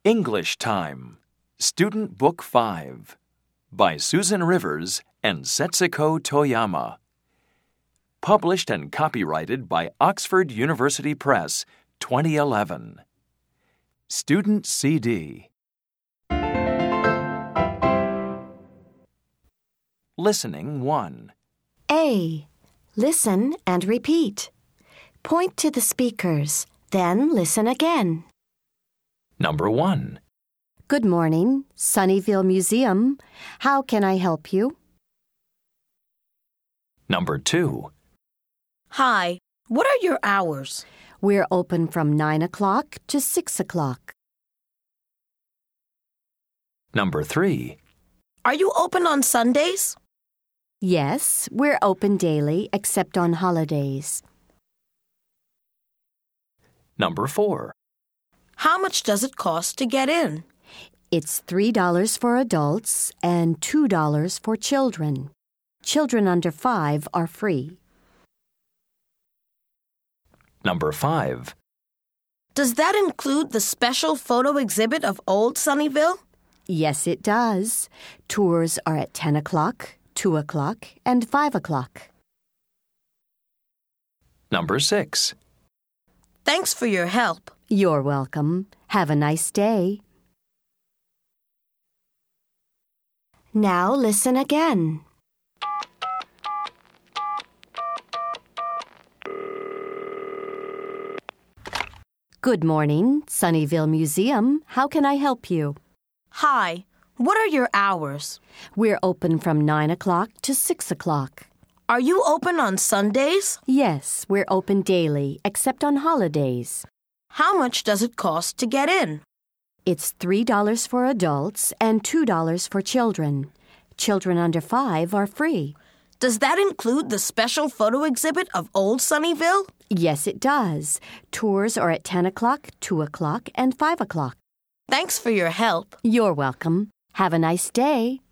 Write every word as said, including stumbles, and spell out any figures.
English Time, Student Book five, by Susan Rivers and Setsuko Toyama. Published and copyrighted by Oxford University Press, twenty eleven. Student C D. Listening one. A. Listen and repeat. Point to the speakers, then listen again. Number one. Good morning, Sunnyvale Museum. How can I help you? Number two. Hi, what are your hours? We're open from nine o'clock to six o'clock. Number three. Are you open on Sundays? Yes, we're open daily except on holidays. Number four. How much does it cost to get in? It's three dollars for adults and two dollars for children. Children under five are free. Number five. Does that include the special photo exhibit of Old Sunnyvale? Yes, it does. Tours are at ten o'clock, two o'clock, and five o'clock. Number six. Thanks for your help. You're welcome. Have a nice day. Now listen again. Good morning, Sunnyvale Museum. How can I help you? Hi, what are your hours? We're open from nine o'clock to six o'clock. Are you open on Sundays? Yes, we're open daily, except on holidays. How much does it cost to get in? It's three dollars for adults and two dollars for children. Children under five are free. Does that include the special photo exhibit of Old Sunnyvale? Yes, it does. Tours are at ten o'clock, two o'clock, and five o'clock. Thanks for your help. You're welcome. Have a nice day.